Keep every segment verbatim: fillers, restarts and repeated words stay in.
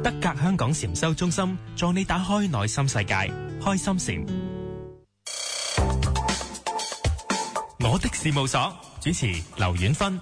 德格香港禪修中心助你打開內心世界，開心禪。我的事務所主持劉婉芬。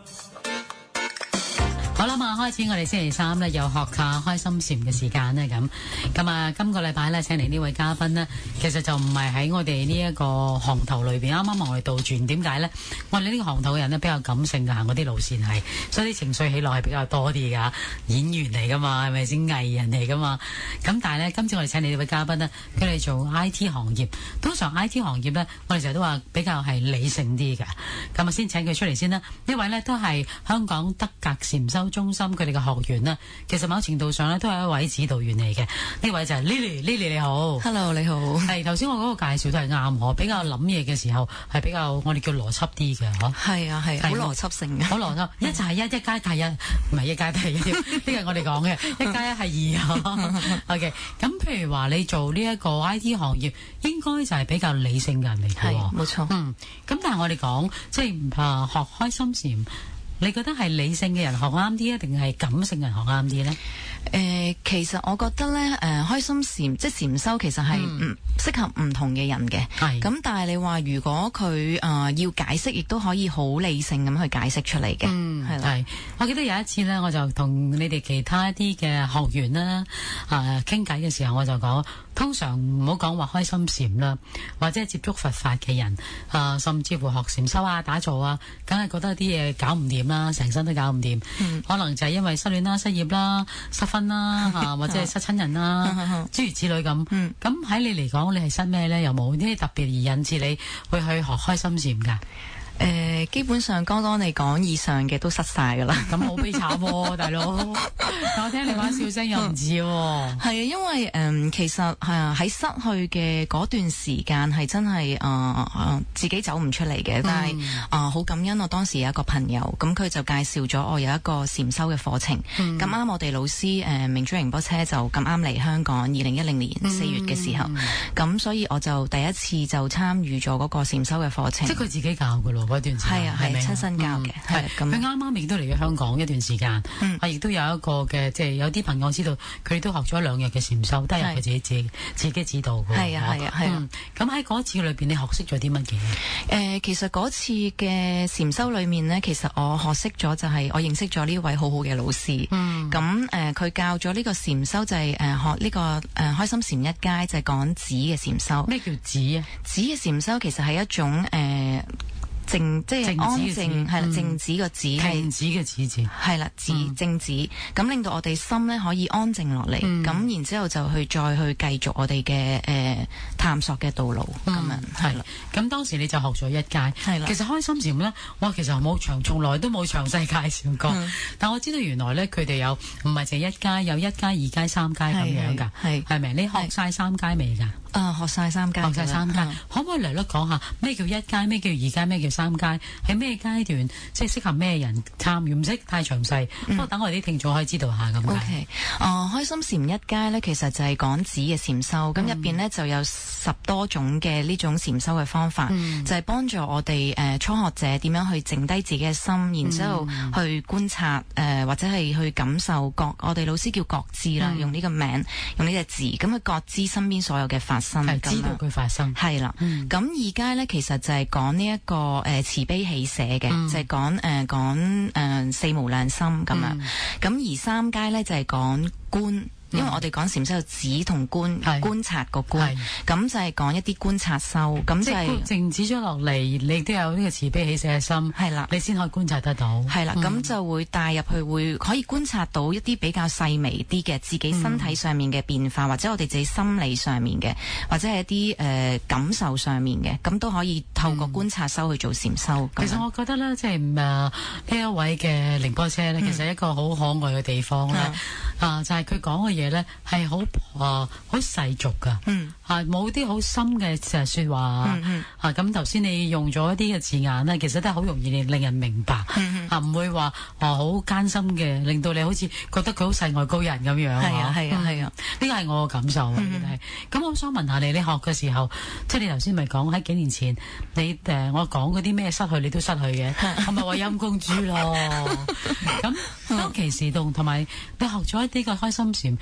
好啦嘛，開始我哋星期三咧有學下開心禪嘅時間咧咁，咁啊今個禮拜咧請嚟呢位嘉賓呢，其實就唔係喺我哋呢一個行頭裏邊，啱啱我哋倒轉，點解咧？我哋呢個行頭嘅人咧比較感性嘅，行嗰啲路線係，所以啲情緒起落係比較多啲噶，演員嚟噶嘛，係咪先？藝人嚟噶嘛，咁但係咧今次我哋請嚟呢位嘉賓呢，佢哋做 I T 行業，通常 I T 行業咧，我哋成日都話比較係理性啲嘅，咁啊先請佢出嚟先啦。呢位咧都係香港德格禪修中心佢哋嘅學員啦，其實某程度上咧都係一位指導員嚟嘅。呢位就係 Lily，Lily 你好 ，Hello 你好。係頭先我嗰個介紹都係啱，我比較諗嘢嘅時候係比較我哋叫邏輯啲嘅，嗬。係啊係，好邏輯性嘅， 好邏輯。一就係一，一加一係一，唔係一加一係一，呢個係我哋講嘅，一加一係二。OK， 咁譬如話你做呢一個 I T 行業，應該就係比較理性嘅人嚟嘅。 係，冇錯。 嗯，咁但係我哋講即係啊學開心禪。你覺得係理性嘅人學啱啲啊，定係感性嘅人學啱啲呢？ 誒、呃，其實我覺得咧，誒、呃，開心禪即係禪修，其實係唔適合唔同嘅人嘅。係咁，但係你話如果佢誒、呃、要解釋，亦都可以好理性咁去解釋出嚟嘅。嗯，係啦。係，我記得有一次咧，我就同你哋其他一啲嘅學員啦，啊傾偈嘅時候，我就講，通常唔好講話開心禪啦，或者係接觸佛法嘅人，啊、呃，甚至乎學禪修啊、打坐啊，梗係覺得啲嘢搞唔掂啦，成身都搞唔掂。嗯，可能就係因為失戀啦、失業啦、失婚啦，吓或者係失親人啦，諸如此類咁。嗯，咁喺你嚟講，你係失咩咧？有冇啲特別而引致你會去學開心禪噶？ 誒、呃，基本上剛剛你講以上嘅都失晒噶啦， 咁好悲慘喎，大佬。但我聽你把笑聲又唔似喎。係啊，因為誒、呃，其實係啊，喺失去嘅嗰段時間係真係誒誒自己走唔出嚟嘅，但係啊好感恩我當時有一個朋友，咁佢就介紹咗我有一個禪修嘅課程。咁啱、嗯、我哋老師誒、呃、明珠仁波切就咁啱嚟香港，二零一零年四月嘅時候，咁、嗯、所以我就第一次就參與咗嗰個禪修嘅課程。 即係佢自己教噶咯。嗰段時間係啊係親身教嘅，係咁。佢啱啱亦都嚟咗香港一段時間，嗯，亦都有一個嘅，即係有啲朋友知道，佢哋都學咗兩日嘅禪修，都係佢自己自己自己指導嘅。 係啊係啊係啊。 咁喺嗰次裏邊，你學識咗啲乜嘢？ 誒，其實嗰次嘅禪修裏面呢，其實我學識咗就係我認識咗呢位好好嘅老師。嗯。咁誒，佢教咗呢個禪修就係誒學呢個誒開心禪一階，就係講止嘅禪修。 咩叫止啊？ 止嘅禪修其實係一種誒。靜即係安靜，係啦，靜止個止係靜止嘅止字， 係啦，止靜止，咁令到我哋心咧可以安靜落嚟，咁然之後就去再去繼續我哋嘅誒探索嘅道路咁樣，係啦。咁當時你就學咗一階，係啦。其實開心禪咧，我其實冇詳，從來都冇詳細介紹過，但我知道原來咧佢哋有唔係淨係一階，有一階、二階、三階咁樣噶，係係咪？你學晒三階未噶？ 啊，學晒三階， 學晒三階，可唔可以嚟嚟講下咩叫一階，咩叫二階，咩叫三階？喺咩階段即係適合咩人參與？唔識太詳細，不過等我哋啲聽眾可以知道下咁解。 OK，啊，開心禪一階咧，其實就係講止嘅禪修，咁入邊咧就有十多種嘅呢種禪修嘅方法，就係幫助我哋誒初學者點樣去靜低自己嘅心，然之後去觀察誒或者係去感受覺，我哋老師叫覺知啦，用呢個名，用呢隻字，咁去覺知身邊所有嘅法。 係知道佢發生， 係啦。咁二階咧，其實就係講呢一個誒、呃、慈悲喜捨嘅，嗯、就係講誒講誒四無量心咁樣。咁、嗯、而三階咧就係講觀。因為我哋講禪修止同觀觀察個觀，咁就係講一啲觀察修，咁就係靜止咗落嚟，你都有呢個慈悲喜捨嘅心，係啦，你先可以觀察得到， 係啦，咁就會帶入去，會可以觀察到一啲比較細微啲嘅自己身體上面嘅變化，或者我哋自己心理上面嘅，或者係一啲誒感受上面嘅，咁都可以透過觀察修去做禪修。 其實我覺得咧，即係誒呢一位嘅仁波切咧，其實一個好可愛嘅地方咧，啊就係佢講嘅嘢咧係好啊好世俗噶，嗯啊冇啲好深嘅誒說話，嗯嗯啊咁頭先你用咗一啲嘅字眼咧，其實都係好容易令令人明白，嗯嗯啊唔會話啊好艱辛嘅，令到你好似覺得佢好世外高人咁樣，係啊係啊係啊，呢個係我嘅感受啊，係。咁我想問下你，你學嘅時候，即係你頭先咪講喺幾年前，你誒我講嗰啲咩失去你都失去嘅，係咪話陰公豬咯？咁當其時同同埋你學咗一啲嘅開心禪，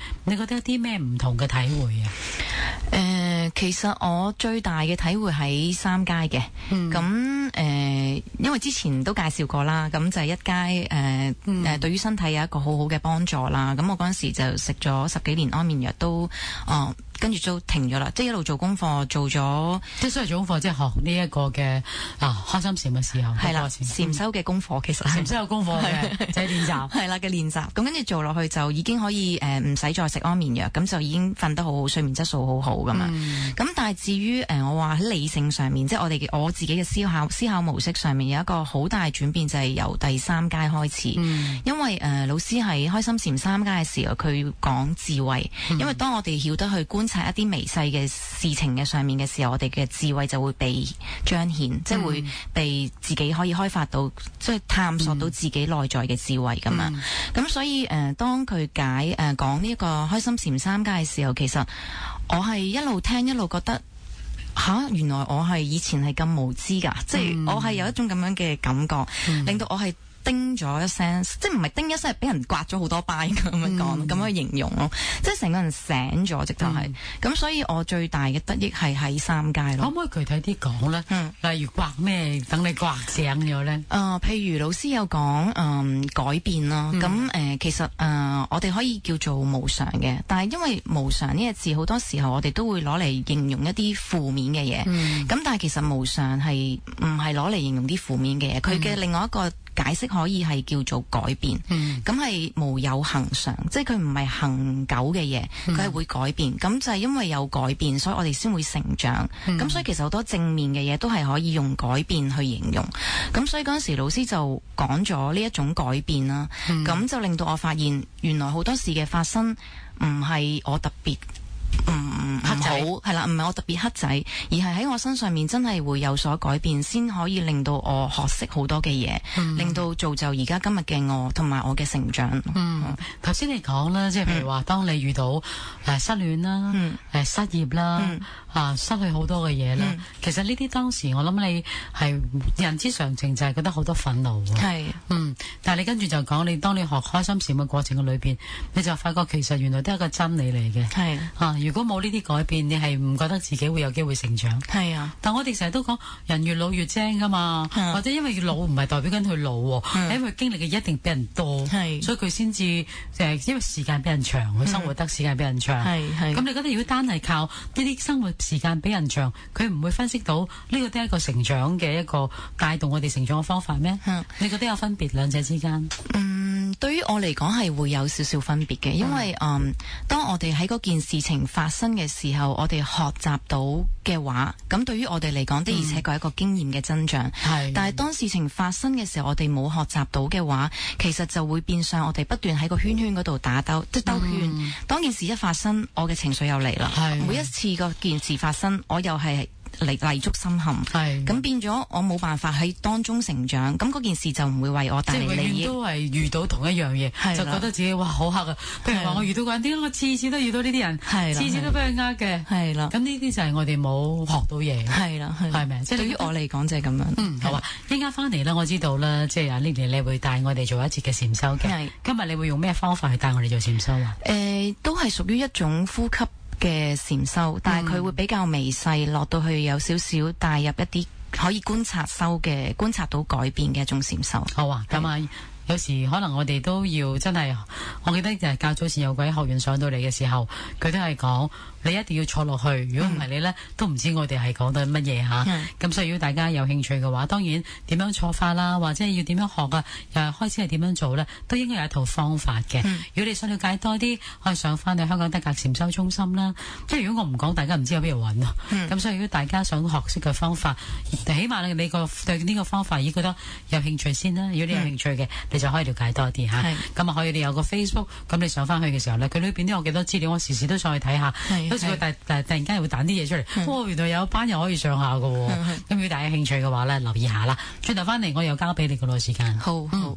你覺得有啲咩唔同嘅體會啊？ 誒、呃，其實我最大嘅體會喺三階嘅，咁誒、嗯呃，因為之前都介紹過啦，咁就係一階誒誒，呃嗯、對於身體有一個好好嘅幫助啦。咁我嗰陣時就食咗十幾年安眠藥，都哦。跟住就停咗啦，即係一路做功課，做咗即係所謂做功課，即係學呢一個嘅啊開心禪嘅時候， 係啦，禪修嘅功課其實禪修有功課嘅，就係練習， 係啦嘅練習。咁跟住做落去就已經可以誒唔使再食安眠藥，咁就已經瞓得好好，睡眠質素好好咁嘛。咁、嗯、但係至於誒、呃、我話喺理性上面，即係我哋嘅我自己嘅思考思考模式上面有一個好大轉變，就係、是、由第三階開始。嗯、因為誒、呃、老師喺開心禪三階嘅時候，佢講智慧，嗯、因為當我哋曉得去觀察一啲微細嘅事情嘅上面嘅時候，我哋嘅智慧就會被彰顯，嗯、即係會被自己可以開發到，即係探索到自己內在嘅智慧咁樣。咁、嗯、所以誒、呃，當佢解誒講呢一個開心禪三階嘅時候，其實我係一路聽一路覺得，吓，原來我係以前係咁無知噶，嗯、即係我係有一種咁樣嘅感覺，嗯、令到我係。叮咗一聲，即係唔係叮一聲，係俾人刮咗好多巴咁樣講，咁、嗯、樣形容咯，即係成個人醒咗，直頭係。咁、嗯、所以我最大嘅得益係喺三階咯。 可唔可以具體啲講咧？嗯、例如刮咩，等你刮醒咗咧？誒、 呃，譬如老師有講誒、呃、改變啦，咁誒、嗯呃、其實誒、呃、我哋可以叫做無常嘅，但係因為無常呢個字好多時候我哋都會攞嚟形容一啲負面嘅嘢，咁、嗯、但係其實無常係唔係攞嚟形容啲負面嘅嘢，佢嘅另外一個解釋可以係叫做改變，咁係、嗯、無有恒常，即係佢唔係恒久嘅嘢，佢係、嗯、會改變。咁就係因為有改變，所以我哋先會成長。咁、嗯、所以其實好多正面嘅嘢都係可以用改變去形容。咁所以嗰陣時老師就講咗呢一種改變啦。咁、嗯、就令到我發現，原來好多事嘅發生唔係我特別。唔唔好係啦，唔係我特別黑仔，而係喺我身上面真係會有所改變，先可以令到我學識好多嘅嘢，嗯、令到造就而家今日嘅我同埋我嘅成長。 嗯，頭先、嗯、你講啦，即係譬如話，當你遇到誒、呃、失戀啦，誒、嗯呃、失業啦，嗯、啊失去好多嘅嘢啦，嗯、其實呢啲當時我諗你係人之常情，就係覺得好多憤怒。係是，嗯，但係你跟住就講，你當你學開心禪嘅過程嘅裏邊，你就發覺其實原來都係一個真理嚟嘅。係是啊。如果冇呢啲改變，你係唔覺得自己會有機會成長？係啊，但我哋成日都講人越老越精噶嘛，啊、或者因為越老唔係代表緊佢老，係、啊、因為經歷嘅一定比人多，係所以佢先至誒，因為時間比人長，佢生活得時間比人長。係係咁，你覺得如果單係靠呢啲生活時間比人長，佢唔會分析到呢個都係一個成長嘅一個帶動我哋成長嘅方法咩？啊、你覺得有分別兩者之間？ 嗯，對於我嚟講係會有少少分別嘅，因為嗯，嗯，當我哋喺嗰件事情發生嘅時候，我哋學習到嘅話，咁對於我哋嚟講的而且確係一個經驗嘅增長。係、嗯，但係當事情發生嘅時候，我哋冇學習到嘅話，其實就會變相我哋不斷喺個圈圈嗰度打兜，即係兜圈。嗯、當件事一發生，我嘅情緒又嚟啦。係，每一次個件事發生，我又係嚟泥足深陷。係，咁變咗我冇辦法喺當中成長，咁嗰件事就唔會為我帶嚟利益。 即係永遠都係遇到同一樣嘢，的就覺得自己哇好黑啊！譬如話我遇到個人，點解我次次都遇到呢啲人？係，次次都俾佢呃嘅。係啦，咁呢啲就係我哋冇學到嘢。係啦，係咪？即係對於我嚟講就係咁樣。嗯，好啊。一陣間翻嚟啦，我知道啦，即係阿 Lily 你會帶我哋做一節嘅禪修嘅。係，今日你會用咩方法去帶我哋做禪修啊？誒、 呃，都係屬於一種呼吸嘅禪修，但係佢會比較微細，落到去有少少帶入一啲可以觀察修嘅，觀察到改變嘅一種禪修。 好啊，咁啊。有時可能我哋都要真係，我記得就係較早前有位學員上到嚟嘅時候，佢都係講你一定要坐落去，如果唔係你咧，都唔知我哋係講到乜嘢吓。咁、嗯、所以如果大家有興趣嘅話，當然點樣坐法啦，或者要點樣學啊，又開始係點樣做咧，都應該有一套方法嘅。嗯、如果你想了解多啲，可以上翻去香港德格禪修中心啦。即係如果我唔講，大家唔知有邊度揾啊。咁、嗯、所以如果大家想學識嘅方法，起碼你你個對呢個方法已經覺得有興趣先啦。如果你有興趣嘅，嗯你就可以了解多啲吓，咁啊可以你有個 Facebook， 咁你上翻去嘅時候咧，佢裏邊都有幾多資料，我時時都上去睇下，好似佢突突突然間會彈啲嘢出嚟，哦，原來有一班人可以上下噶，咁如果大家有興趣嘅話咧，留意下啦。轉頭翻嚟，我又交俾你個耐時間。好，好，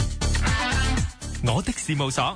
我的事務所，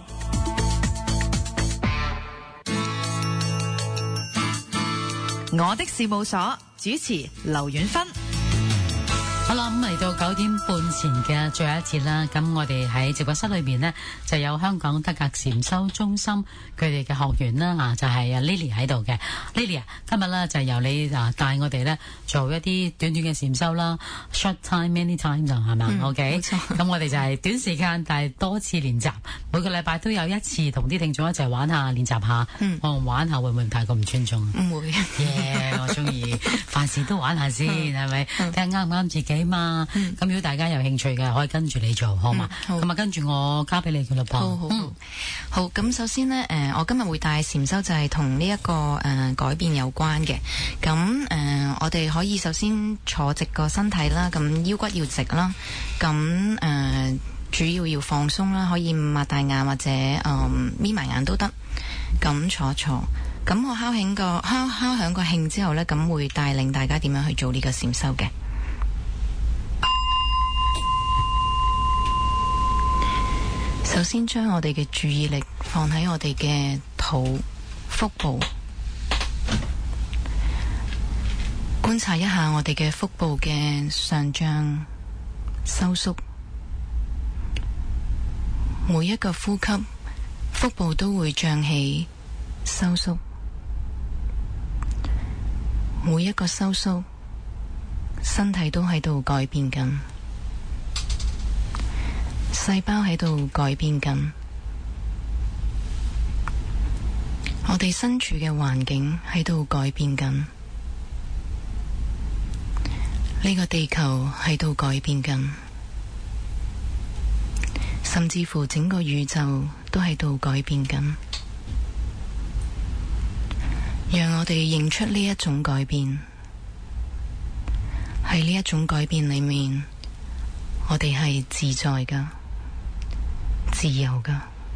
我的事務所主持劉婉芬。 好啦，咁嚟到九點半前嘅最後一節啦，咁我哋喺直播室裏邊呢，就有香港德格禪修中心佢哋嘅學員啦，啊就係啊 Lily 喺度嘅 Lily 啊，今日呢，就由你啊帶我哋呢做一啲短短嘅禪修啦 ，short time many times 係咪 ？OK，咁我哋就係短時間但係多次練習，每個禮拜都有一次同啲聽眾一齊玩下練習下，嗯，我玩下會唔會太過唔尊重？ 唔會， 耶！我中意凡事都玩下先，係咪？睇下啱唔啱自己嘛。咁如果大家有興趣嘅，可以跟住你做，好嘛？咁啊，跟住我交俾你嘅啦噃。 好好好。好，咁首先呢，誒，我今日會帶禪修就係同呢一個誒改變有關嘅。咁誒，我哋可以首先坐直個身體啦，咁腰骨要直啦。咁誒，主要要放鬆啦，可以擘大眼或者誒眯埋眼都得。咁坐坐。咁我敲響個敲敲響個磬之後呢，咁會帶領大家點樣去做呢個禪修嘅。首先將我哋嘅注意力放喺我哋嘅肚、腹部，觀察一下我哋嘅腹部嘅上脹、收縮。每一個呼吸，腹部都會脹起、收縮。每一個收縮，身體都喺度改變緊。細胞喺度改變緊，我哋身處嘅環境喺度改變緊，呢個地球喺度改變緊，甚至乎整個宇宙都喺度改變緊。讓我哋認出呢一種改變，喺呢一種改變裏面，我哋係自在㗎。自由㗎，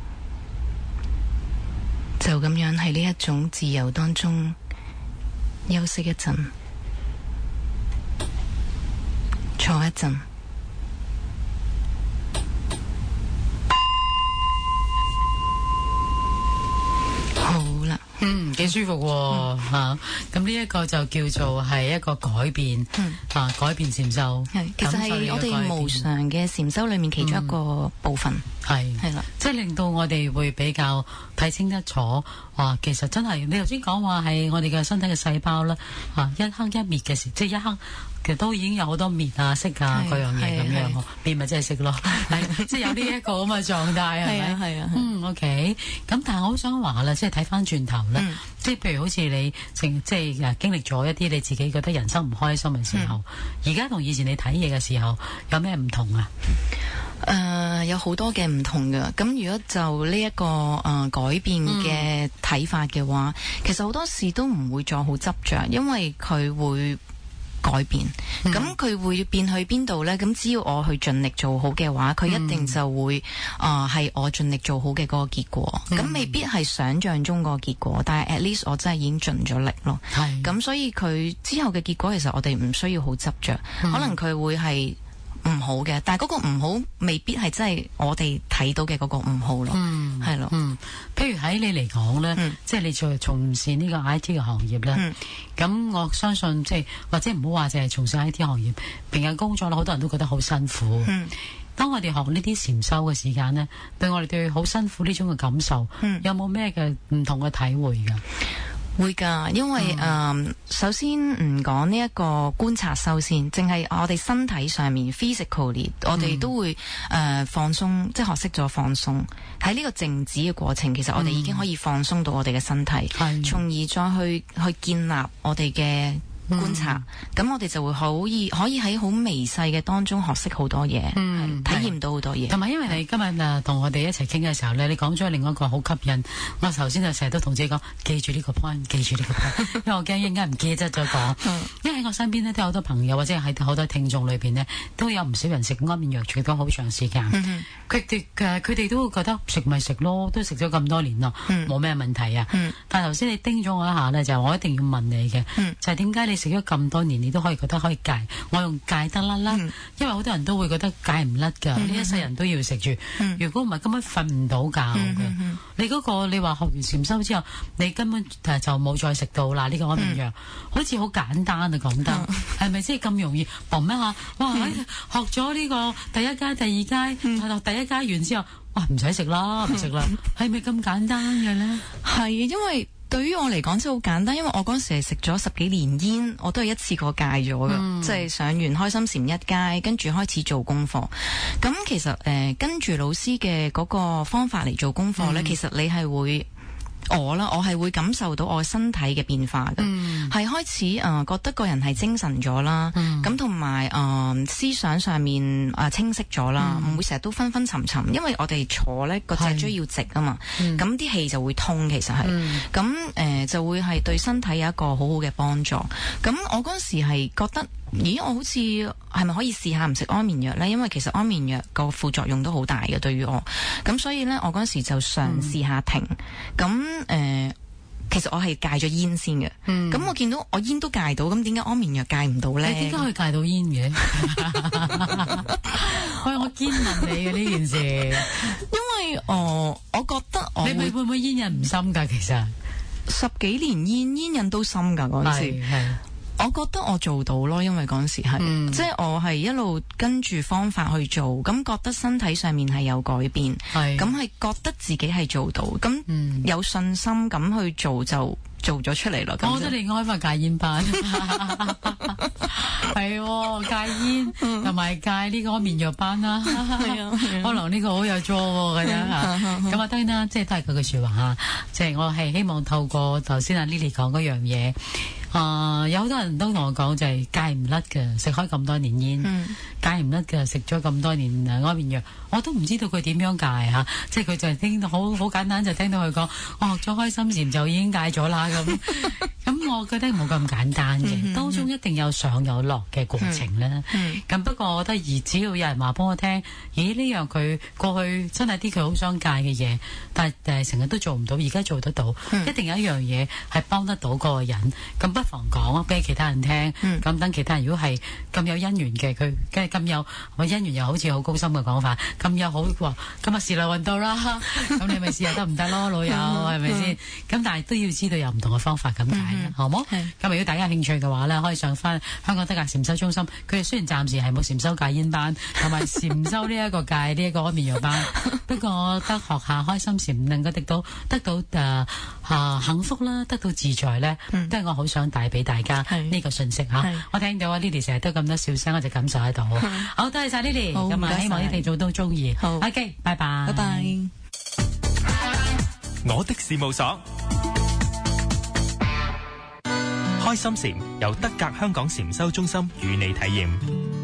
就咁樣喺呢一種自由當中休息一陣，坐一陣。好啦， 嗯，幾舒服喎嚇。咁呢一個就叫做係一個改變， 嗯啊改變禪修。 係，其實係我哋無常嘅禪修裏面其中一個部分。係係啦， 即係令到我哋會比較睇清得楚。哇，其實真係你頭先講話係我哋嘅身體嘅細胞啦，啊一黑一滅嘅時，即係一黑其實都已經有好多滅啊色啊各樣嘢咁樣，滅咪即係色咯，即係有呢一個咁嘅狀態係咪？係啊，嗯 OK。咁但係我好想話啦，即係睇翻轉頭咧，即係譬如好似你即係經歷咗一啲你自己覺得人生唔開心嘅時候，而家同以前你睇嘢嘅時候有咩唔同啊？ 誒、呃，有好多嘅唔同嘅。咁如果就呢、這、一個誒、呃、改變嘅睇法嘅話，嗯、其實好多事都唔會再好執着，因為佢會改變。咁佢、嗯、會變去邊度呢？咁只要我去盡力做好嘅話，佢一定就會誒係、呃、我盡力做好嘅嗰個結果。咁、嗯、未必係想象中個結果，但係 at least 我真係已經盡咗力咯。係咁，所以佢之後嘅結果，其實我哋唔需要好執着。嗯、可能佢會係唔好嘅，但係嗰個唔好未必係真係我哋睇到嘅嗰個唔好咯，係咯、嗯。嗯，譬如喺你嚟講咧，嗯、即係你再從事呢個 I T 嘅行業咧，咁、嗯、我相信即係或者唔好話淨係從事 I T 行業，平日工作啦，好多人都覺得好辛苦。嗯，當我哋學呢啲禪修嘅時間咧，對我哋對好辛苦呢種嘅感受，嗯、有冇咩嘅唔同嘅體會噶？ 會噶，因為誒、嗯呃，首先唔講呢一個觀察修先，淨係我哋身體上面 physically，我哋都會誒、呃、放鬆，即係學識咗放鬆。喺呢個靜止嘅過程，其實我哋已經可以放鬆到我哋嘅身體，嗯、從而再去去建立我哋嘅觀察，咁、嗯、我哋就會可以可以喺好微細嘅當中學識好多嘢，嗯、體驗到好多嘢。 同埋因為你今日啊同我哋一齊傾嘅時候咧，你講咗另外一個好吸引。我頭先就成日都同自己講，記住呢個 point， 記住呢個 point， 因為我驚應該唔記得咗講。嗯、因為喺我身邊咧都有好多朋友或者喺好多聽眾裏邊呢，都有唔少人食安眠藥食咗好長時間。佢哋嘅佢哋都會覺得食咪食咯，都食咗咁多年咯，冇咩、嗯、問題啊。嗯、但係頭先你叮咗我一下咧，就係、我一定要問你嘅，嗯、就係點解你食咗咁多年，你都可以覺得可以戒。我用戒得甩啦，嗯、因為好多人都會覺得戒唔甩㗎，呢、嗯、一世人都要食住。嗯、如果唔係根本瞓唔到覺嘅。嗯嗯、你嗰、嗰個你話學完禪修之後，你根本就冇再食到啦。呢、呢個安眠藥、嗯、好似好簡單啊，講得係咪即係咁容易？嘣一下，哇！嗯、學咗呢個第一階、第二階，嗯、第一階完之後，哇！唔使食啦，唔食啦，係咪咁簡單嘅咧？ 係因為。對於我嚟講真係好簡單，因為我嗰時係食咗十幾年煙，我都係一次過戒咗嘅，嗯、即係上完開心禪一階，跟住開始做功課。咁其實誒、呃、跟住老師嘅嗰個方法嚟做功課呢，嗯、其實你係會我啦，我係會感受到我身體嘅變化嘅，係、嗯、開始誒、呃、覺得個人係精神咗啦，咁同埋誒思想上面誒、呃、清晰咗啦，唔、嗯、會成日都昏昏沉沉，因為我哋坐呢個脊椎要直啊嘛，咁啲氣就會通，其實係，咁誒、嗯呃、就會係對身體有一個好好嘅幫助。咁我嗰時係覺得。咦，我好似係咪可以試下唔食安眠藥呢？因為其實安眠藥個副作用都好大嘅，對於我。咁所以呢，我嗰時就嘗試下停。咁誒、嗯呃，其實我係戒咗煙先嘅。咁、嗯、我見到我煙都戒到，咁點解安眠藥戒唔到呢？ 你點解可以戒到煙嘅？喂，我堅問你嘅呢件事， 因為哦、呃，我覺得我你咪會唔會煙癮唔深㗎？其實十幾年煙煙癮都深㗎嗰陣時。我覺得我做到咯，因為嗰陣時係，嗯、即係我係一路跟住方法去做，咁覺得身體上面係有改變，咁係覺得自己係做到，咁、嗯、有信心咁去做就做咗出嚟咯。 我覺得你開翻戒煙班，係、哦、戒煙同埋戒呢個安眠藥班啦，可能呢個好有助嘅啫嚇。咁啊當然啦，即係都係佢嘅説話嚇，即係我係希望透過頭先阿 Lily 講嗰樣嘢。啊、呃！有好多人都同我講就係戒唔甩嘅，食開咁多年煙，嗯、戒唔甩嘅，食咗咁多年安眠藥，我都唔知道佢點樣戒嚇，即係佢就係聽到好好簡單就聽到佢講，我學咗開心禪就已經戒咗啦咁。咁我覺得冇咁簡單嘅，嗯、當中一定有上有落嘅過程啦。咁、嗯嗯、不過我覺得而只要有人話幫我聽，咦呢樣佢過去真係啲佢好想戒嘅嘢，但係誒成日都做唔到，而家做得到，嗯、一定有一樣嘢係幫得到嗰個人。咁不妨講俾其他人聽，咁等、嗯、其他人如果係咁有姻緣嘅，佢梗係咁有，我姻緣又好似好高深嘅講法，咁有好話，咁啊時來運到啦，咁你咪試下得唔得咯，老友係咪先？咁但係都要知道有唔同嘅方法咁解，嗯、好冇？咁是如果大家有興趣嘅話咧，可以上翻香港德格禪修中心，佢哋雖然暫時係冇禪修戒煙班，同埋禪修呢一個戒呢一個安眠藥班，不過我覺得學下開心禪能夠得到得到誒、呃呃、幸福啦，得到自在咧，嗯、都係我好想帶俾大家呢個信息吓。我聽到啊 Lily 成日都咁多笑聲，我就感受喺度。好，多謝晒 Lily，咁啊希望啲聽眾都中意。好 OK， 拜拜， 拜拜。 我的事務所，開心禪由德格香港禪修中心與你體驗。